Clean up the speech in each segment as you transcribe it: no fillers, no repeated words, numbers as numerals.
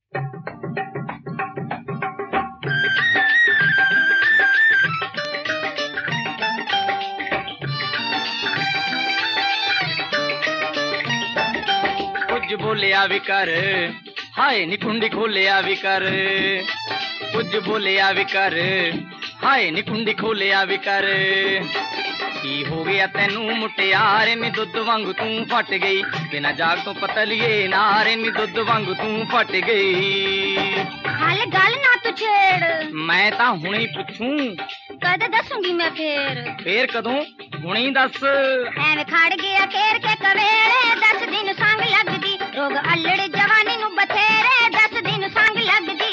ਕੁਝ ਬੋਲਿਆ ਵੀ ਕਰ, ਹਾਏ ਨੀ ਕੁੰਡੀ ਖੋਲਿਆ ਵੀ ਕਰ। ਕੁਝ ਬੋਲਿਆ ਵੀ ਕਰ, ਹਾਏ ਨੀ ਕੁੰਡੀ ਖੋਲਿਆ ਵੀ ਕਰ। ਕੀ ਹੋ ਗਿਆ ਤੈਨੂੰ ਮੁਟਿਆਰੇ ਨੀ ਦੁੱਧ ਵਾਂਗੂ ਤੂੰ ਫਟ ਗਈ, ਬਿਨਾਂ ਜਾਗ ਤੋਂ ਪਤਲੀਏ ਨਾਰੇ ਨੀ ਦੁੱਧ ਵਾਂਗੂ ਤੂੰ ਫਟ ਗਈ। ਹਾਲੇ ਗੱਲ ਨਾ ਤੂੰ ਛੇੜ, ਮੈਂ ਤਾਂ ਹੁਣੇ ਪੁੱਛੂੰ, ਕਦ ਦੱਸੂਗੀ ਮੈਂ ਫੇਰ ਕਦੋਂ? ਹੁਣੇ ਦੱਸ। ਐਵੇਂ ਖੜ ਗਿਆ ਘੇਰ ਕੇ ਕਵੇਲੇ, 10 ਦਿਨ ਸੰਗ ਲੱਗਦੀ, ਰੋਗ ਅਲੜ ਜਵਾਨੀ ਨੂੰ ਬਥੇਰੇ, 10 ਦਿਨ ਸੰਗ ਲੱਗਦੀ।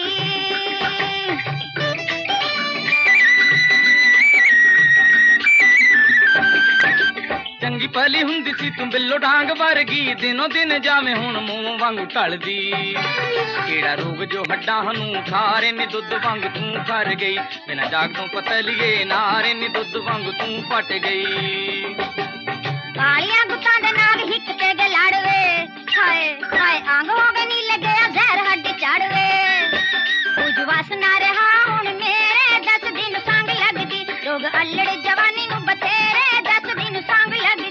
ਚੰਗੀ ਭਲੀ ਹੁੰਦੀ ਸੀ ਤੂੰ ਬਿੱਲੋ ਡਾਂਗ ਵਰਗੀ, ਦਿਨੋਂ ਦਿਨ ਜਾਵੇਂ ਹੁਣ ਮੂੰਹ ਵਾਂਗੂ ਢਲਦੀ। ਕਿਹੜਾ ਰੋਗ ਜੋ ਹੱਡਾਂ ਨੂੰ ਖਾਰੇ ਨੀ ਦੁੱਧ ਵਾਂਗ ਤੂੰ ਕਰ ਗਈ, ਬਿਨਾਂ ਜਾਗ ਤੋਂ ਪਤਲੀਏ ਨਾਰੇ ਨੀ ਦੁੱਧ ਵਾਂਗ ਤੂੰ ਫਟ ਗਈ। ਕਾਲੀਆਂ ਗੁੱਤਾਂ ਦੇ ਨਾਲ ਹਿੱਕ ਤੇ ਗੇ ਲੜਵੇ, ਹਾਏ ਹਾਏ ਅੰਗ ਹੋ ਗਏ ਨੀ ਲੱਗਿਆ ਜ਼ਹਿਰ ਹੱਡੀ ਚੜਵੇ। ਕੁਝ ਵਸ ਨਾ ਰਿਹਾ ਹੁਣ ਮੇਰੇ, 10 ਦਿਨ ਸੰਗ ਲੱਗਦੀ, ਰੋਗ ਅਲੜ ਜਵਾਨੀ ਨੂੰ ਬਥੇਰੇ, 10 ਦਿਨ ਸੰਗ ਲੱਗਦੀ।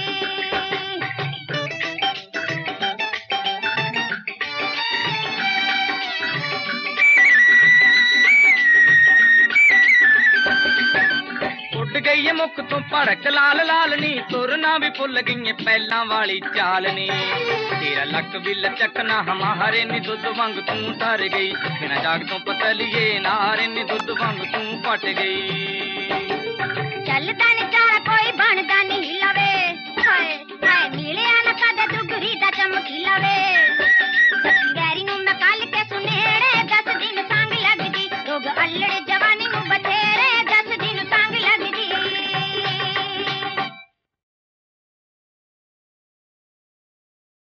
ਉੱਡ ਗਈ ਏ ਮੁੱਖ ਤੋਂ ਭੜਕ ਲਾਲ ਲਾਲਨੀ, ਤੁਰਨਾ ਵੀ ਭੁੱਲ ਗਈ ਪਹਿਲਾਂ ਵਾਲੀ ਚਾਲਨੀ। ਤੇਰਾ ਲੱਕ ਵੀ ਲਚਕਣਾ ਹਮਾਰੇ ਨੀ ਦੁੱਧ ਵਾਂਗ ਤੂੰ ਤਰ ਗਈ, ਬਿਨਾਂ ਜਾਗ ਤੋਂ ਪਤਲੀਏ ਨਾਰੇ ਨੀ ਦੁੱਧ ਵਾਂਗ ਤੂੰ ਫਟ ਗਈ। ਚੱਲਦਾ ਨੀ ਚਾਲ ਕੋਈ ਬਣਦਾ ਨਹੀਂ ਲਵੇ, ਹਾਏ ਹਾਏ ਮਿਲਿਆ ਨਾ ਕਦੇ ਦੁਗਰੀ ਦਾ ਚਮਕੀਲਾ ਵੇ।